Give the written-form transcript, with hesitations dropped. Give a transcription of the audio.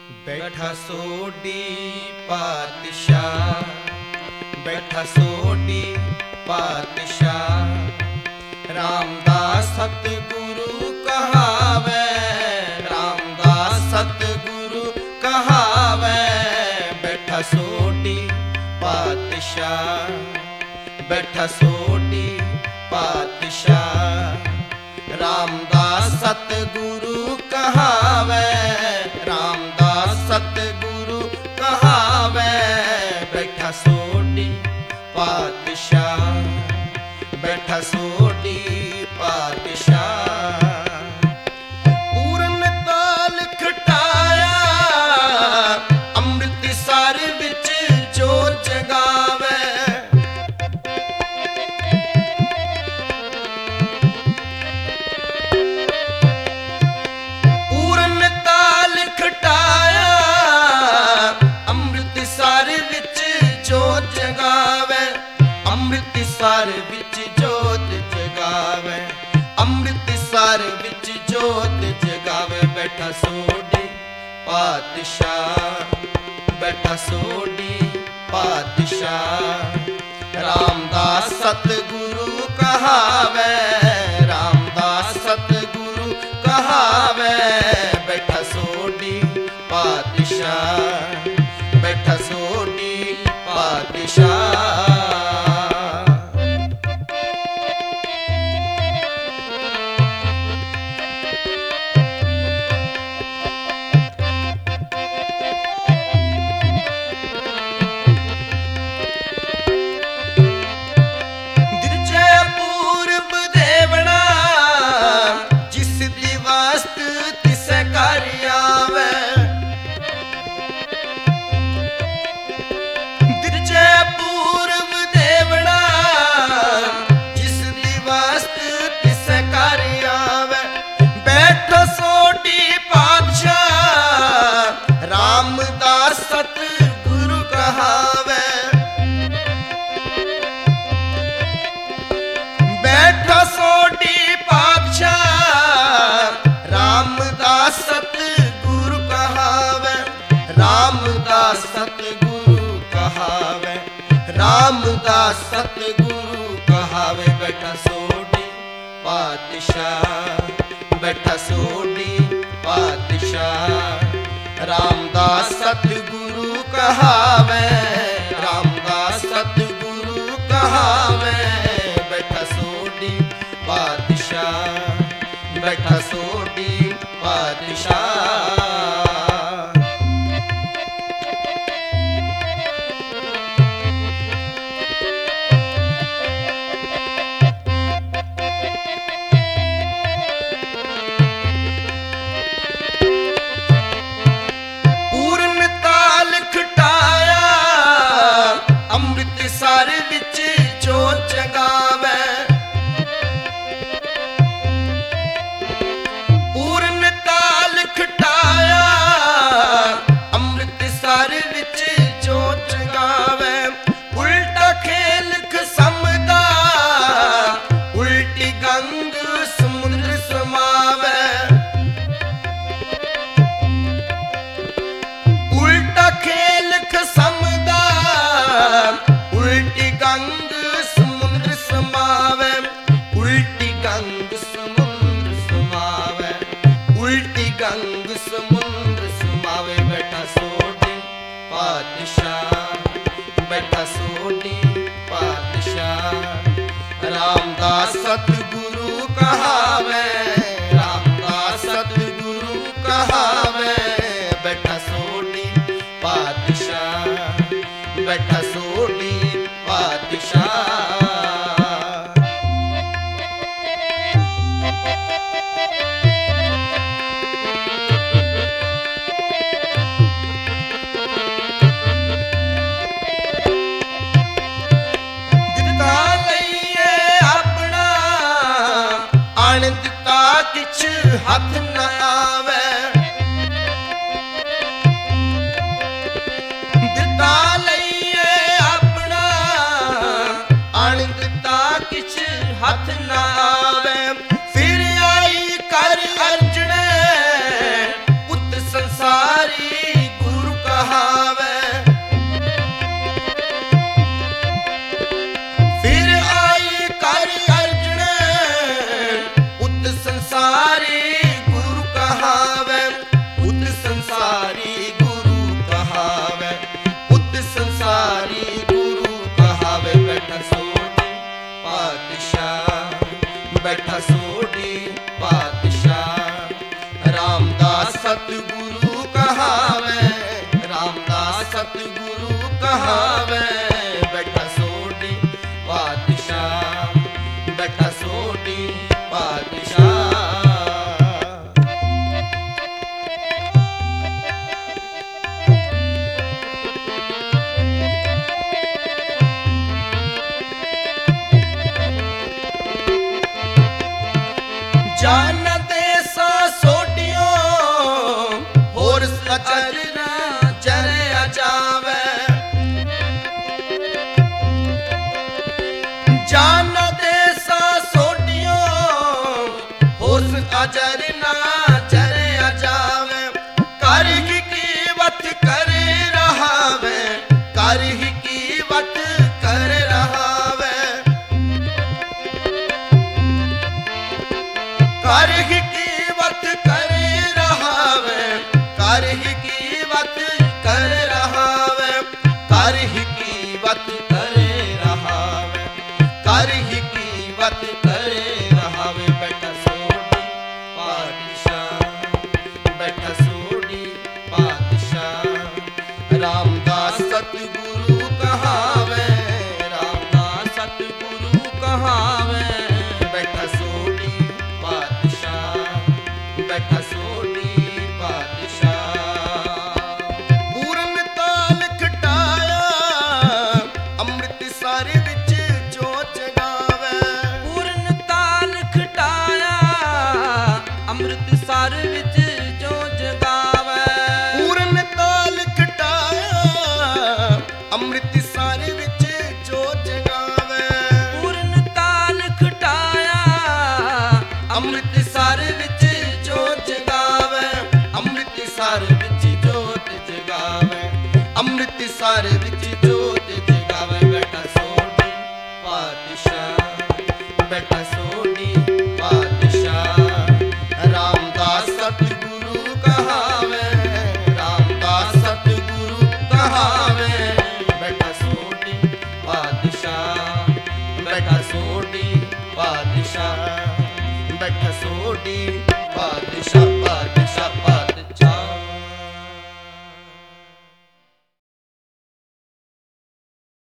बैठा सोडी पातशाह, बैठा सोडी पातशाह। रामदास सतगुरु कहावे, रामदास सतगुरु कहावे। बैठा सोडी पातशाह, बैठा सोडी पातशाह। रामदास सतगुरु कहावे, रामदास सतगुरु कहावे। बैठा सोडी पातशाह, बैठा सोडी पातशाह। पूरन ताल खटाया अमृतसर विच जोत जगावे। पूरन ताल खटाया अमृतसर विच जोत जगावे, अमृतसर विच जोत जगावे, अमृतसर विच जोत जगावे। बैठा सोडी पातशाह, बैठा सोडी पातशाह। रामदास सतगुरु कहावे, रामदास सतगुरु कहावे। बैठा सोडी पातशाह, बैठा सोडी पातशाह। रामदास सतगुरु कहावे, बैठा सोडी पातशाह। रामदास सतगुरु कहावे, रामदास सतगुरु कहावे, रामदास सतगुरु कहावे। बैठा सोडी पातशाह, बैठा सोडी पातशाह। रामदास सतगुरु कहावे, रामदास सतगुरु कहावे। बैठा सोडी पातशाह, बैठा सोडी पातशाह। अमृतसर विच जोत जगावे, पूरन ताल खटाया अमृतसर विच जोत जगावे। उल्टा खेल खसमदा उल्टी गंग समुद्र समावे। उल्टा खेल खसमदा उल्टी गंग समुद्र समावे, उल्टी गंग समुद्र समावे, उल्टी गंग समुद्र समावे। बैठा सोडी पातशाह, बैठा सोडी पातशाह। रामदास सतगुरु कहावे, रामदास सतगुरु कहावे। बैठा सोडी पातशाह, बैठा सोडी पातशाह। दिता लईए अपना आन दिता किछ हथ न आवे। ਜਾਨ ਦੇਸਾ ਸੋਟਿਓ ਹੋਰ ਅਚਰ ਨਾ ਚਰਿਆ ਜਾਵੇ ਜਾਨ ਦੇਸਾ ਸੋਟਿਓ ਹੋਰ ਅਚਰ ਨਾ ਚਰਿਆ ਜਾਵੇ ਕਰ ਹੀ ਕੀਵਤ ਕਰ ਰਹਾ ਵੇ ਕਰ ਹੀ ਕੀਵਤ ਕਰ ਰਹਾ ਵੇ ਕਰ ਹੀ ਕੀਵਤ ਕਰ ਰਹਾ ਵੇ ਕਰ ਹੀ ਕੀਵਤ ਕਰ ਰਹਾ ਵੇ ਕਰ ਹੀ ਕੀਵਤ ਕਰ ਰਹਾ ਵੇ ਕਰ ਹੀ ਕੀਵਤ ਕਰ ਰਹਾ ਵੇ ਬੈਠਾ ਸੋਢੀ ਪਾਤਸ਼ਾਹ ਬੈਠਾ ਸੋਢੀ ਪਾਤਸ਼ਾਹ ਰਾਮਦਾਸ ਸਤਿਗੁਰੂ ਕਹਾਵੇ ਰਾਮਦਾਸ ਸਤਿਗੁਰੂ ਕਹਾਵੇ ਬੈਠਾ ਸੋਢੀ ਬੈਠਾ ਸੋਢੀ ਪਾਤਸ਼ਾਹ ਪੂਰਨ ਤਾਲ ਖਟਾਇਆ ਅੰਮ੍ਰਿਤਸਰ ਵਿੱਚ ਜੋ ਜਗਾਵੇ ਪੂਰਨ ਤਾਲ ਖਟਾਇਆ ਅੰਮ੍ਰਿਤਸਰ ਵਿੱਚ ਜੋ ਜਗਾਵੇ ਪੂਰਨ ਤਾਲ ਖਟਾਇਆ ਅੰਮ੍ਰਿਤਸਰ ਵਿੱਚ ਜੋ ਜਗਾਵੇ ਪੂਰਨ ਤਾਲ ਖਟਾਇਆ ਅੰਮ੍ਰਿਤਸਰ ਵਿੱਚ ਅੰਮ੍ਰਿਤਸਰ ਵਿੱਚ ਜੋਤ ਜਗਾਵੇ ਅੰਮ੍ਰਿਤਸਰ ਵਿੱਚ ਜੋਤ ਜਗਾਵੇ ਬੈਠਾ ਸੋਢੀ ਪਾਤਸ਼ਾਹ ਬੈਠਾ ਸੋਢੀ ਪਾਤਸ਼ਾਹ ਰਾਮਦਾਸ ਸਤਿਗੁਰੂ ਕਹਾਵੇ ਰਾਮਦਾਸ ਸਤਿਗੁਰੂ ਕਹਾਵੇ ਬੈਠਾ ਸੋਢੀ ਪਾਤਸ਼ਾਹ ਬੈਠਾ ਸੋਢੀ ਪਾਤਸ਼ਾਹ ਬੈਠਾ ਸੋਢੀ